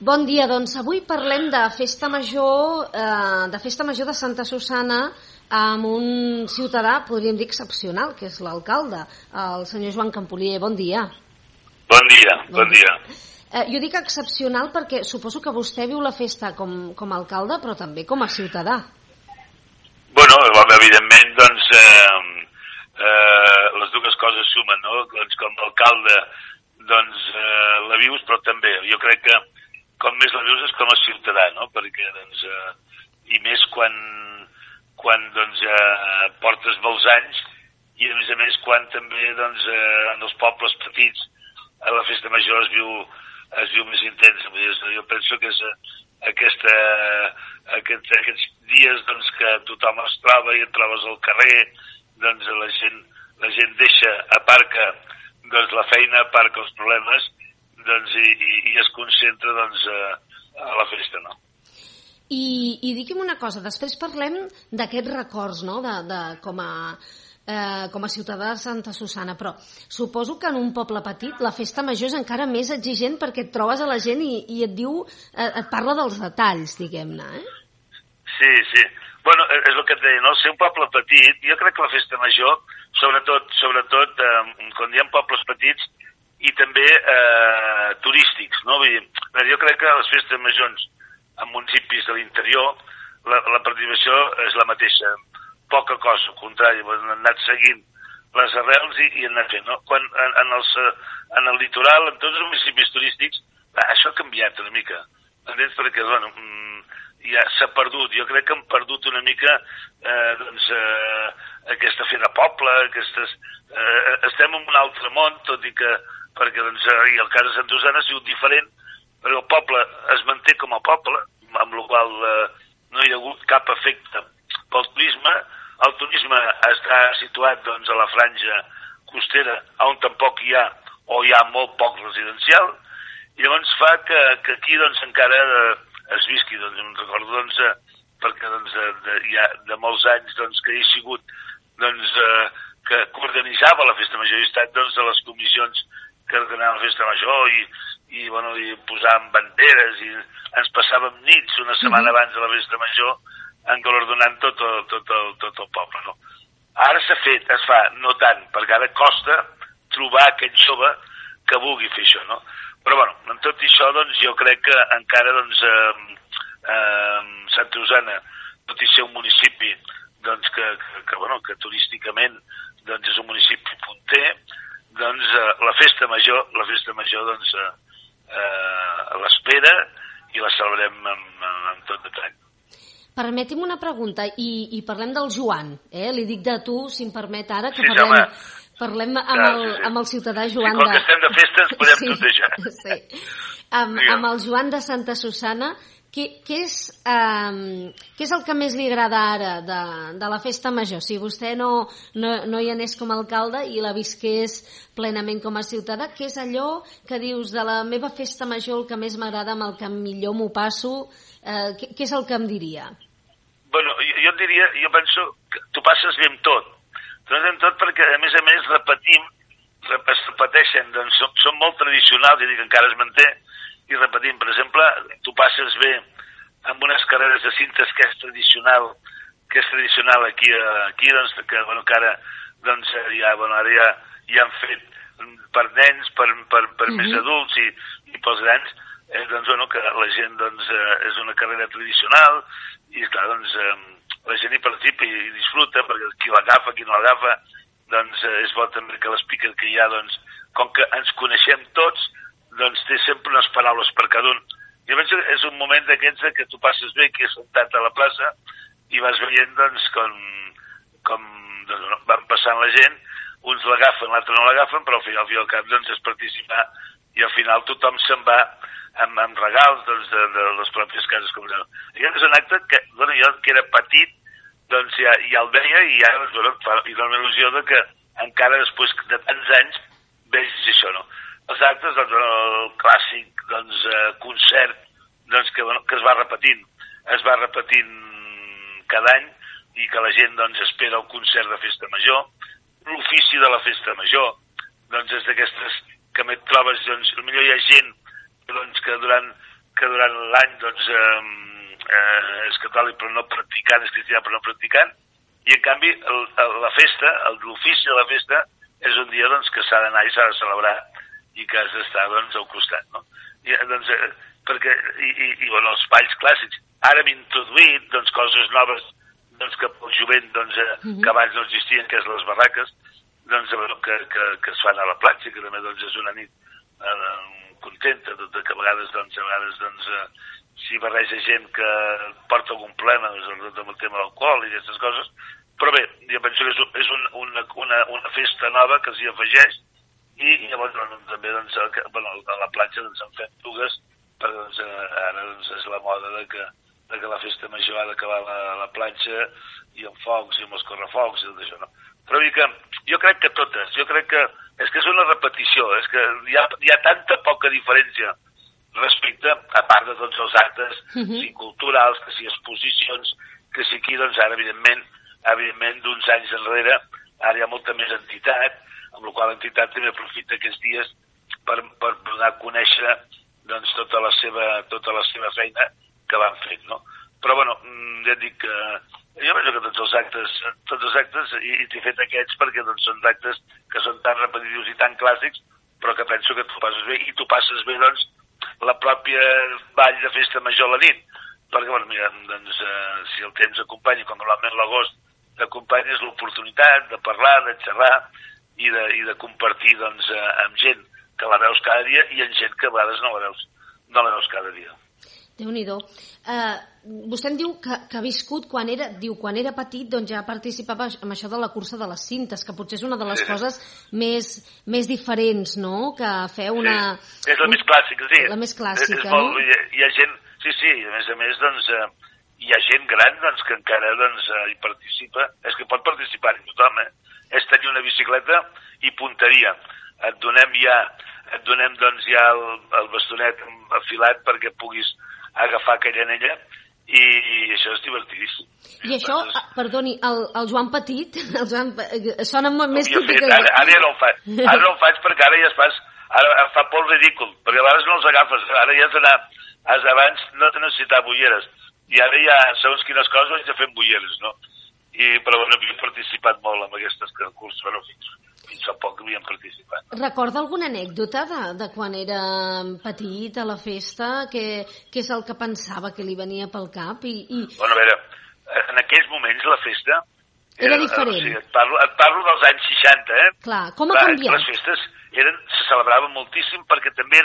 Bon dia, doncs avui parlem de Festa Major de Santa Susana amb un ciutadà, podríem dir, excepcional, que és l'alcalde, el senyor Joan Campolier. Bon dia. Bon dia. Jo dic excepcional perquè suposo que vostè viu la festa com a alcalde, però també com a ciutadà. Bueno, evidentment, doncs, les dues coses sumen, no? Doncs com a alcalde, doncs, la vius, però també, jo crec que com més la vius és com a ciutadà, no? Perquè, doncs, i més quan doncs, portes molts anys i, a més, quan també, doncs, en els pobles petits a la festa major es viu més intensa. Jo penso que és aquests dies, doncs, que tothom es troba i et trobes al carrer, doncs la gent aparca doncs, la feina, aparca els problemes, doncs, i es concentra, doncs, a la festa, no? I digui'm una cosa, després parlem d'aquests records, no?, com a ciutadà de Santa Susana, però suposo que en un poble petit la festa major és encara més exigent perquè et trobes a la gent i et diu, et parla dels detalls, diguem-ne, eh? Sí. Bueno, és el que et deia, no? Ser un poble petit, jo crec que la festa major, sobretot quan hi ha pobles petits i també turístics, no? Vull dir, jo crec que les festes majors en municipis de l'interior la participació és la mateixa, poca cosa, al contrari, han anat seguint les arrels i han anat fent, no? Quan en el litoral, en tots els municipis turístics, això ha canviat una mica, entens? Perquè, bueno, ja s'ha perdut, jo crec que han perdut una mica doncs, aquesta fe de poble, estem en un altre món, tot i que, perquè doncs, i el cas de Sant Susana ha sigut diferent, perquè el poble es manté com a poble, amb la qual no hi ha hagut cap efecte pel turisme. El turisme està situat, doncs, a la franja costera, on tampoc hi ha, o hi ha molt poc residencial, i llavors fa que aquí, doncs, encara es visqui, doncs, em recordo, doncs, perquè, doncs, ja de molts anys, doncs, que he sigut, doncs, que organitzava la festa major, he estat, doncs, de les comissions que ordenaven la festa major i posàvem banderes i ens passàvem nits una setmana abans de la festa major engalordonant tot el poble, no? Ara s'ha fet, es fa, no tant, perquè ara costa trobar aquell jove que vulgui fer això, no? Però, bueno, en tot això, doncs, jo crec que encara, doncs, Santa Susana, tot i ser un municipi, doncs, que turísticament, doncs, és un municipi punter, doncs, la festa major, doncs, l'espera i la celebrem amb tot detall. Permeti'm una pregunta, i parlem del Joan, li dic de tu, si em permet ara, que parlem amb el ciutadà Joan. Sí, com que estem de festa ens podem tutejar. Sí. Amb el Joan de Santa Susana, què és el que més li agrada ara de la festa major? Si vostè no hi anés com a alcalde i la visqués plenament com a ciutadà, què és allò que dius de la meva festa major, el que més m'agrada, amb el que millor m'ho passo? Què és el que em diria? Bueno, jo et diria, jo penso que tu passes bé amb tot. Tu passes amb tot perquè, a més, es repeteixen, doncs són molt tradicionals, i dic que encara es manté, i repetim, per exemple, tu passes bé amb unes carreres de cintes que és tradicional aquí, doncs, que ara, doncs, ara ja han fet per nens, per més adults i pels grans, doncs, bueno, que la gent, doncs, és una carrera tradicional i, clar, doncs, la gent hi participa i disfruta, perquè qui l'agafa, qui no l'agafa, doncs, és bo també que l'explica que hi ha, doncs, com que ens coneixem tots, doncs, té sempre unes paraules per cada un. Jo penso que és un moment d'aquests que tu passes bé, que és sentat a la plaça, i vas veient, doncs, com doncs, van passant la gent, uns l'agafen, l'altre no l'agafen, però al final al cap, doncs, és participar, i al final tothom se'n va amb regals, doncs, de les pròpies cases comunals. Aquest és un acte que, bueno, jo que era petit, doncs, ja el veia, i ja, doncs, bueno, hi dona il·lusió de que encara després de tants anys vegis això, no? Els actes, doncs, el clàssic, doncs, concert, doncs, que es va repetint cada any, i que la gent, doncs, espera el concert de festa major. L'ofici de la festa major, doncs, és d'aquestes que et trobes, doncs, potser hi ha gent, doncs, que durant que durant l'any doncs, és catòlic però no practicant, és cristià però no practicant, i en canvi la festa, l'ofici de la festa, és un dia doncs, que s'ha d'anar i s'ha de celebrar i que has d'estar doncs, al costat. No? Doncs, bueno, els balls clàssics. Ara hem introduït doncs, coses noves doncs, que pel jovent doncs, que abans no existien, que és les barraques, doncs, que es fan a la platja, que també doncs, és una nit contenta, tot que a vegades s'hi barreja gent que porta algun problema doncs, amb el tema de l'alcohol i aquestes coses, però bé, jo penso que és una festa nova que s'hi afegeix i llavors també doncs, a la platja doncs, en fem dues, perquè doncs, ara doncs, és la moda de que la festa major ha d'acabar a la platja i amb focs i amb els correfocs i tot això, no? Però jo crec que totes, jo crec que és una repetició, és que hi ha tanta poca diferència respecte, a part de tots els actes, si culturals, que si exposicions, que si aquí, doncs ara, evidentment, d'uns anys enrere, ara hi ha molta més entitat, amb la qual l'entitat també aprofita aquests dies per donar a conèixer doncs, tota la seva feina que van fent, no? Però, bueno, ja et dic que jo penso que tots els actes, i t'he fet aquests perquè doncs, són actes que són tan repetitius i tan clàssics, però que penso que tu passes bé, i tu passes bé, doncs, la pròpia ball de festa major a la nit, perquè, bueno, mira, doncs, si el temps acompanya, com normalment l'agost t'acompanya, és l'oportunitat de parlar, de xerrar i de compartir, doncs, amb gent que la veus cada dia i amb gent que a vegades no la veus cada dia. Déu-n'hi-do. Vostè em diu que ha viscut quan era petit, doncs ja participava en això de la cursa de les cintes, que potser és una de les coses més diferents, no?, que feu una... Sí, és la més clàssica, sí. La més clàssica, no? Hi ha gent... Sí, a més, doncs, hi ha gent gran doncs, que encara doncs, hi participa. És que pot participar tothom, És tenir una bicicleta i punteria. Et donem doncs, ja el bastonet afilat perquè puguis agafar aquella anella i això és divertidíssim. I això, perdoni, el Joan Petit, sona molt més típic. Ara ja no ho faig perquè ara ja ara fa por el ridícul, perquè a vegades no els agafes, ara ja has d'anar, abans no te necessitava ulleres, i ara ja, segons quines coses, haig de fer ulleres, no? Però bueno, havia participat molt en aquestes curses, bueno, fins fa poc havíem participat. Recorda alguna anècdota de quan era petit a la festa? Què és el que pensava que li venia pel cap? Bueno, a veure, en aquells moments la festa... Era diferent. O sigui, et parlo dels anys 60, Clar, com ha canviat? Les festes se celebraven moltíssim perquè també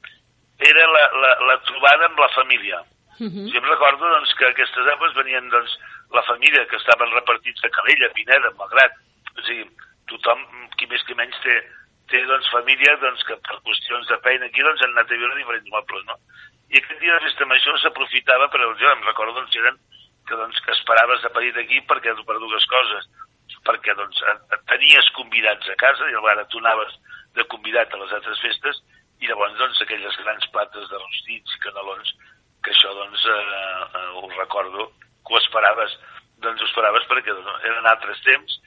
era la trobada amb la família. Jo em recordo doncs, que aquestes èpoques venien doncs, la família, que estaven repartits a Calella, Pineda, Malgrat. O sigui, tothom, qui més que menys, té doncs, família doncs, que per qüestions de feina aquí doncs, han anat a viure diferents mobles, no? I aquest dia de festa major s'aprofitava, però jo em recordo doncs, que esperaves a parir d'aquí per dues coses. Perquè doncs, tenies convidats a casa, i a vegades tu anaves de convidat a les altres festes, i llavors doncs, aquelles grans plates de rostits i canelons, que això doncs, ho recordo, que ho esperaves perquè eren altres temps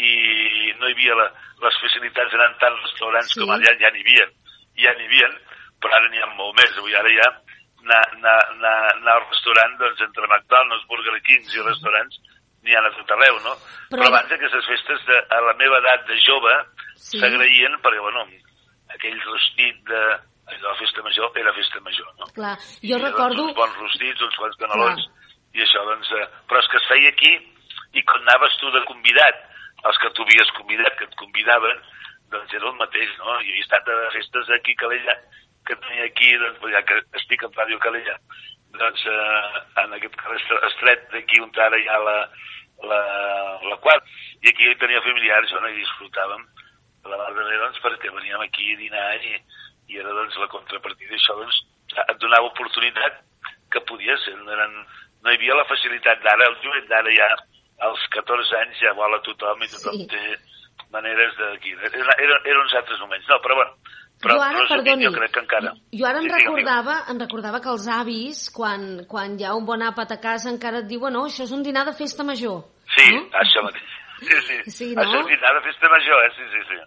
i no hi havia les facilitats d'anar en tants restaurants com allà, ja n'hi havia, però ara n'hi ha molt més. Avui ara ja anar al restaurant, doncs, entre McDonald's, Burger Kings i restaurants, n'hi ha a tot arreu, no? Però abans aquestes festes, a la meva edat de jove, s'agraïen perquè, bueno, aquell rostit de la festa major era festa major, no? Clar, jo recordo... Uns bons rostits, uns quants canelons, i això, doncs... Però és que es feia aquí, i quan anaves tu de convidat, els que tu havies convidat, que et convidaven, doncs era el mateix, no? Jo he estat a festes aquí a Calella, que tenia aquí, doncs, ja que estic en Ràdio Calella, doncs, en aquest carrer estret d'aquí on ara hi ha la quart, i aquí tenia familiars, no? I disfrutàvem de la mar de bé, doncs, perquè veníem aquí a dinar i era, doncs, la contrapartida. Això, doncs, et donava oportunitat que podies ser. No hi havia la facilitat d'ara. El jovent d'ara ja, als 14 anys, ja vol a tothom i tothom té maneres d'aquí. Eren uns altres moments. No, però bueno, però jo crec que encara... Jo ara em recordava que els avis, quan hi ha un bon àpat a casa, encara et diuen, això és un dinar de festa major. Sí, no? Això mateix. Sí. No? Això és dinar de festa major, sí.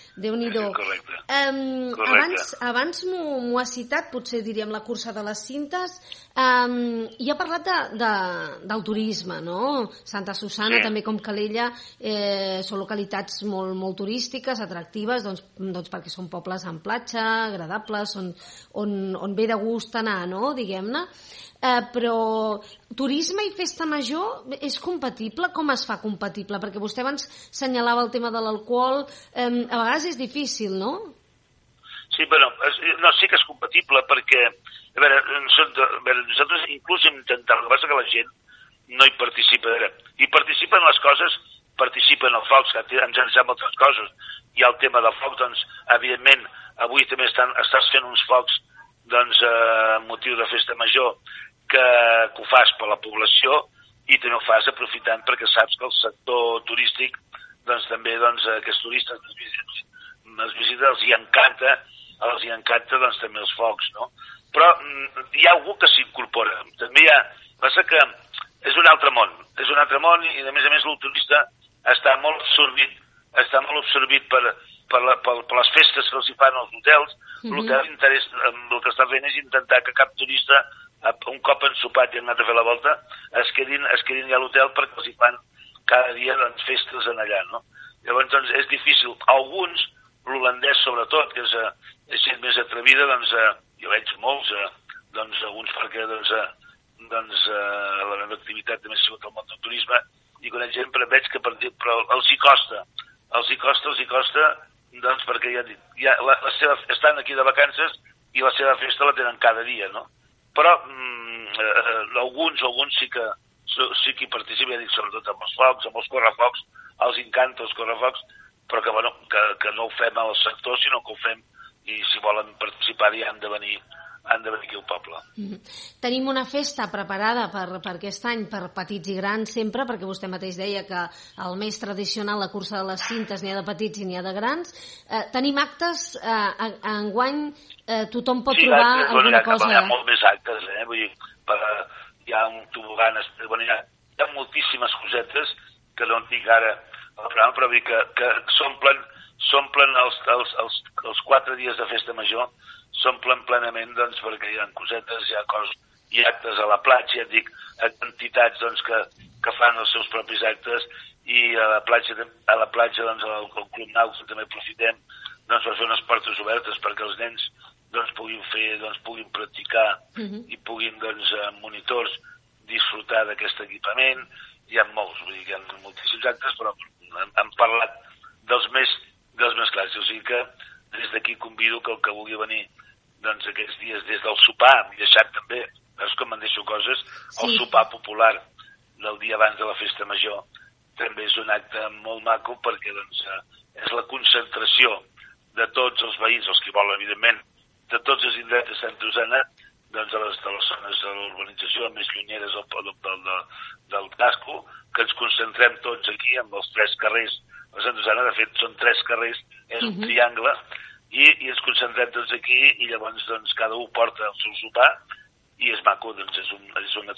Déu-n'hi-do. Correcte. Abans m'ho ha citat, potser diríem la cursa de les cintes, i ha parlat del turisme, no? Santa Susanna, també com Calella, són localitats molt, molt turístiques, atractives, doncs perquè són pobles amb platja, agradables, on ve de gust anar, no? Diguem-ne. Però turisme i festa major és compatible? Com es fa compatible? Perquè vostè abans senyalava el tema de l'alcohol, a vegades és difícil, no? Sí, però sí que és compatible perquè, a veure, nosaltres inclús hem intentat, el que passa que la gent no hi participa. I participen les coses, participen els focs, que ens han moltes coses. Hi ha el tema del foc, doncs, evidentment, avui també estàs fent uns focs, doncs, motiu de festa major, que ho fas per la població i també ho fas aprofitant perquè saps que el sector turístic doncs també aquests turistes els visita, els hi encanta doncs també els focs, no? Però hi ha algú que s'incorpora. També hi ha... Passa que és un altre món i a més el turista està molt absorbit per les festes que els hi fan als hotels. L'hotel interès, el que està fent és intentar que cap turista, un cop ensopat i han anat a fer la volta, es quedin ja a l'hotel perquè els hi fan cada dia festes en allà, no? Llavors, doncs, és difícil. Alguns, l'holandès sobretot, que és gent més atrevida, doncs, jo veig molts, doncs, alguns perquè, la meva activitat també ha sigut el món del turisme, i conec gent, però veig que però els hi costa, doncs, perquè estan aquí de vacances i la seva festa la tenen cada dia, no? Però alguns sí que hi participen, ja dic, sobretot amb els focs, amb els correfocs, els encanta els correfocs, però que no ho fem al sector, sinó que ho fem, i si volen participar-hi han de venir aquí al poble. Tenim una festa preparada per aquest any per petits i grans sempre, perquè vostè mateix deia que el més tradicional, la cursa de les cintes, n'hi ha de petits i n'hi ha de grans. Tenim actes, enguany tothom pot trobar alguna cosa... Hi ha molt més actes, vull dir, hi ha un tobogan, hi ha moltíssimes cosetes que no en dic ara al programa, però vull dir que s'omplen els 4 dies de festa major, s'omplen plenament, doncs, perquè hi ha cosetes, hi ha actes a la platja, ja et dic, entitats, doncs, que fan els seus propis actes, i a la platja, doncs, al Club Nàutic també aprofitem, doncs, per fer unes portes obertes perquè els nens, doncs, puguin practicar i puguin, doncs, amb monitors, disfrutar d'aquest equipament. Hi ha molts, vull dir que hi ha moltíssims actes, però hem parlat dels més clars. O sigui que des d'aquí convido que el que vulgui venir, doncs, aquests dies, des del sopar, m'he deixat també, veus com me'n deixo coses, el sopar popular del dia abans de la festa major també és un acte molt maco perquè, doncs, és la concentració de tots els veïns, els que volen, evidentment, de tots els indrets de Santa Susanna, doncs, de les zones de l'urbanització més llunyeres del casco, que ens concentrem tots aquí amb els 3 carrers de Santa Susanna. De fet, són 3 carrers, és un triangle, i ens concentrem tots aquí, i llavors, doncs, cada un porta el seu sopar, i és maco, doncs, és una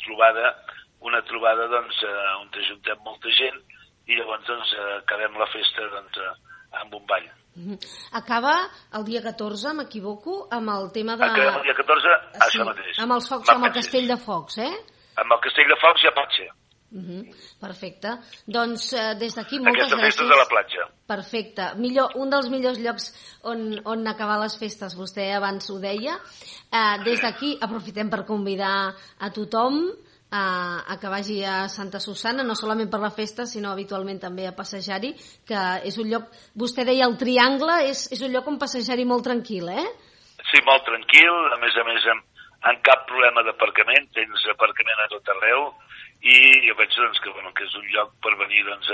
trobada, doncs, on ajuntem molta gent, i llavors, doncs, acabem la festa, doncs, amb un ball. Acaba el dia 14, m'equivoco, amb el tema de... Acabem el dia 14, això mateix. Amb els focs, amb el castell de focs, Amb el castell de focs i a Patxa. Perfecte. Doncs des d'aquí moltes gràcies. Aquesta festa és a la platja. Perfecte. Un dels millors llocs on acabar les festes, vostè abans ho deia. Des d'aquí aprofitem per convidar a tothom a que vagi a Santa Susanna, no solament per la festa, sinó habitualment també a passejar-hi, que és un lloc, vostè deia el Triangle, és un lloc on passejar-hi molt tranquil, Sí, molt tranquil, a més amb cap problema d'aparcament, tens aparcament a tot arreu, i jo penso, doncs, que és un lloc per venir, doncs,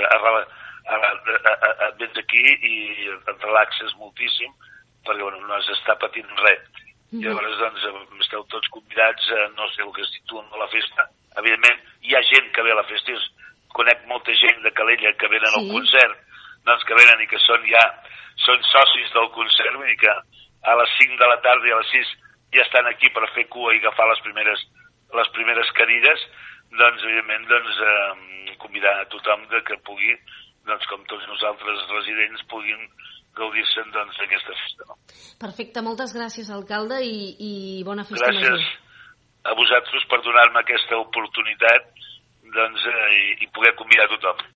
vens aquí i et relaxes moltíssim, perquè, no has d'estar patint res. I llavors, doncs, esteu tots convidats, no sé el que es diu a la festa. Evidentment, hi ha gent que ve a la festa, conec molta gent de Calella que venen al concert, doncs, que venen i que són socis del concert, vull dir que a les 5 de la tarda i a les 6 ja estan aquí per fer cua i agafar les primeres cadires. Doncs, evidentment, convidar a tothom que pugui, doncs, com tots nosaltres residents, puguin gaudir-se'n d'aquesta festa. No? Perfecte, moltes gràcies, alcalde, i bona festa major. Gràcies a vosaltres per donar-me aquesta oportunitat i poder convidar tothom.